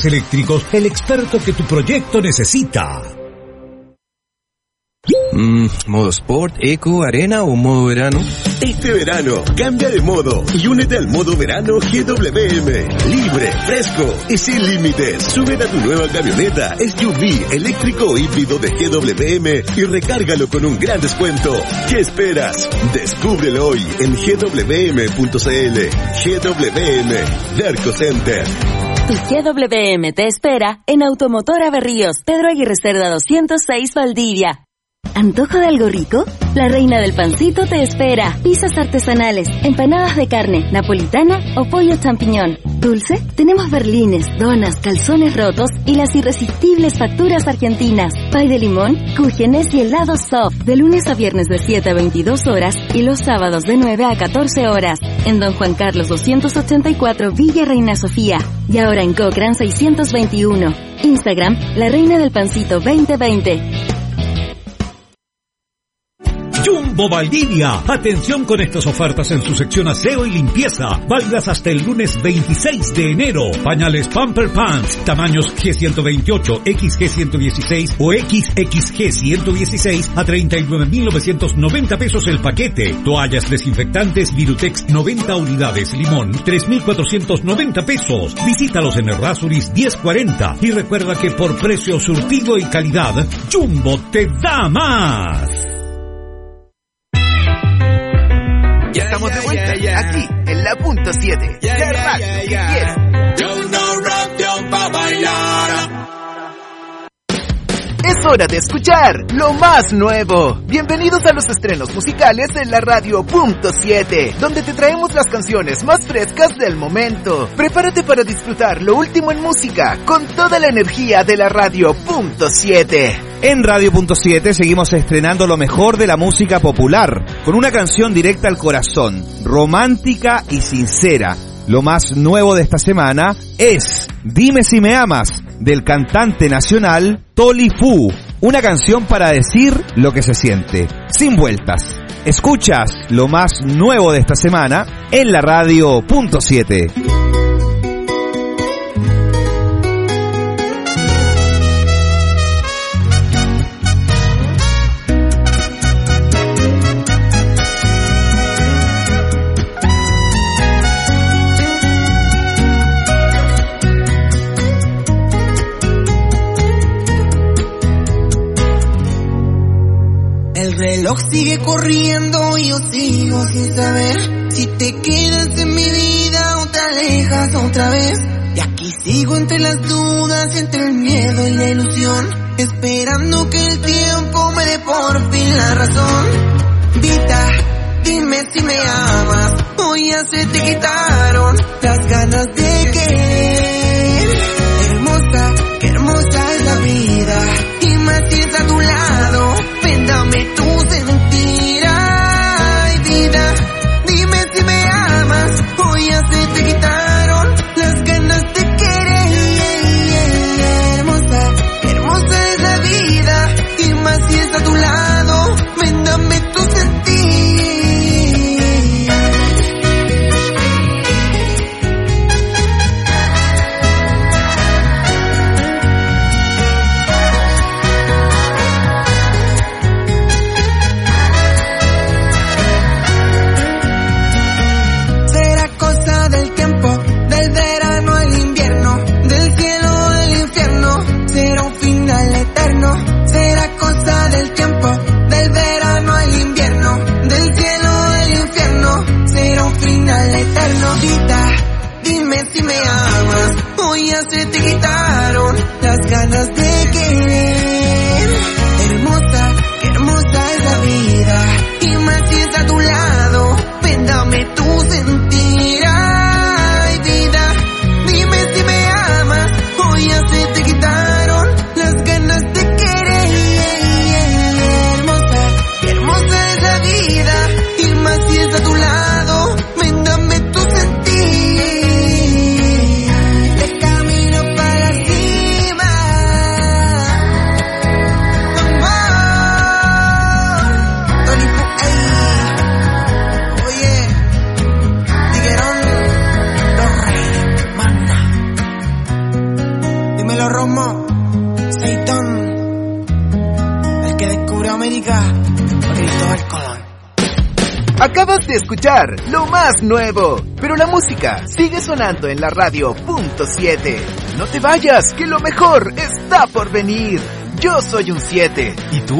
Eléctricos, el experto que tu proyecto necesita. ¿Modo Sport, Eco, Arena o modo verano? Este verano, cambia de modo y únete al modo verano GWM. Libre, fresco y sin límites. Súbete a tu nueva camioneta SUV eléctrico o híbrido de GWM y recárgalo con un gran descuento. ¿Qué esperas? Descúbrelo hoy en gwm.cl. GWM, Derco Center. Tu GWM te espera en Automotora Berríos, Pedro Aguirre Cerda 206 Valdivia. ¿Antojo de algo rico? La reina del pancito te espera. Pizzas artesanales, empanadas de carne, napolitana o pollo champiñón. ¿Dulce? Tenemos berlines, donas, calzones rotos y las irresistibles facturas argentinas. Pay de limón, cúgenes y helados soft. De lunes a viernes de 7 a 22 horas y los sábados de 9 a 14 horas. En Don Juan Carlos 284 Villa Reina Sofía. Y ahora en Cochrane 621. Instagram, La Reina del Pancito 2020. Jumbo Valdivia. Atención con estas ofertas en su sección aseo y limpieza. Válidas hasta el lunes 26 de enero. Pañales Pamper Pants, tamaños G128, XG116 o XXG116 a 39.990 pesos el paquete. Toallas desinfectantes Virutex 90 unidades limón, 3.490 pesos. Visítalos en Errázuriz 1040 y recuerda que por precio, surtido y calidad, Jumbo te da más. Ya estamos de vuelta, aquí, en la punto 7. La radio que quieres. Es hora de escuchar lo más nuevo. Bienvenidos a los estrenos musicales en la radio punto 7, donde te traemos las canciones más frescas del momento. Prepárate para disfrutar lo último en música, con toda la energía de la radio punto 7. En Radio.7 seguimos estrenando lo mejor de la música popular, con una canción directa al corazón, romántica y sincera. Lo más nuevo de esta semana es Dime si me amas, del cantante nacional Toli Fu. Una canción para decir lo que se siente, sin vueltas. Escuchas lo más nuevo de esta semana en la Radio.7. El reloj sigue corriendo y yo sigo sin saber si te quedas en mi vida o te alejas otra vez. Y aquí sigo entre las dudas, entre el miedo y la ilusión, esperando que el tiempo me dé por fin la razón. Vida, dime si me amas, hoy ya se te quitaron las ganas de querer. Hermosa, qué hermosa es la vida, y más si está a tu lado. Dame tu sentir, ay vida, dime si me amas, hoy ya se te quitaron las ganas de querer. Hermosa, hermosa es la vida, y más si está a tu lado, ven dame tu sentir. Será cosa del tiempo, del verano al invierno, del cielo al infierno, será un final eterno. Vida, dime si me amas, hoy ya se te quitaron las ganas de querer. Hermosa, qué hermosa es la vida, y más si está a tu lado, ven dame tu sentir, ay vida, dime si me amas, hoy ya se te quitaron las ganas de querer. Hermosa, hermosa es la vida, y más si está a tu lado, ven dame tu sentir. De camino para arriba, Acabas de escuchar lo más nuevo, pero la música sigue sonando en la radio .7. No te vayas, que lo mejor está por venir. Yo soy un 7. ¿Y tú?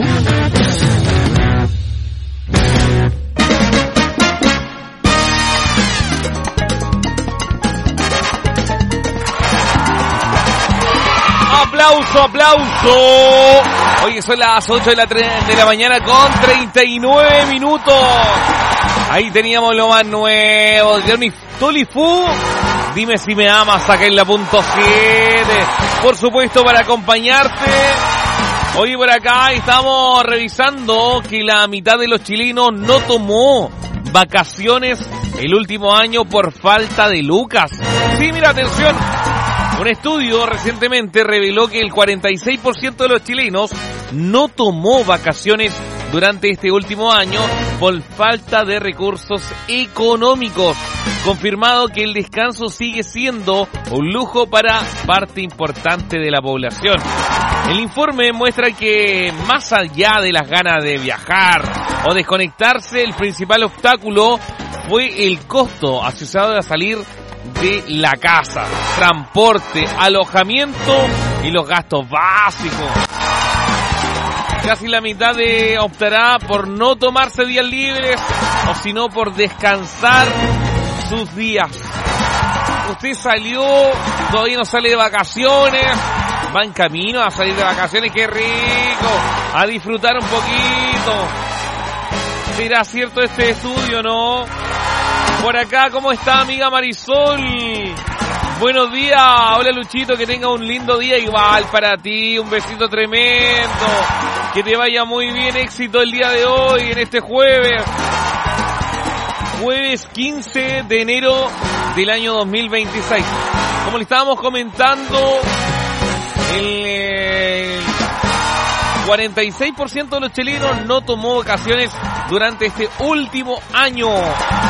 ¡Aplauso, aplauso! Hoy son las 8 de la mañana con 39 minutos. Ahí teníamos lo más nuevo. Johnny Tolifu, dime si me amas acá en la .7. Por supuesto, para acompañarte. Hoy por acá estamos revisando que la mitad de los chilenos no tomó vacaciones el último año por falta de lucas. Sí, mira, atención. Un estudio recientemente reveló que el 46% de los chilenos no tomó vacaciones durante este último año por falta de recursos económicos, confirmado que el descanso sigue siendo un lujo para parte importante de la población. El informe muestra que más allá de las ganas de viajar o desconectarse, el principal obstáculo fue el costo asociado a salir de la casa, transporte, alojamiento y los gastos básicos. Casi la mitad optará por no tomarse días libres o sino por descansar sus días. Usted salió, todavía no sale de vacaciones, va en camino a salir de vacaciones, qué rico, a disfrutar un poquito. ¿Será cierto este estudio, no? Por acá, ¿cómo está, amiga Marisol? Buenos días. Hola, Luchito, que tenga un lindo día igual para ti. Un besito tremendo. Que te vaya muy bien, éxito el día de hoy, en este jueves. Jueves 15 de enero del año 2026. Como le estábamos comentando, el 46% de los chilenos no tomó vacaciones durante este último año.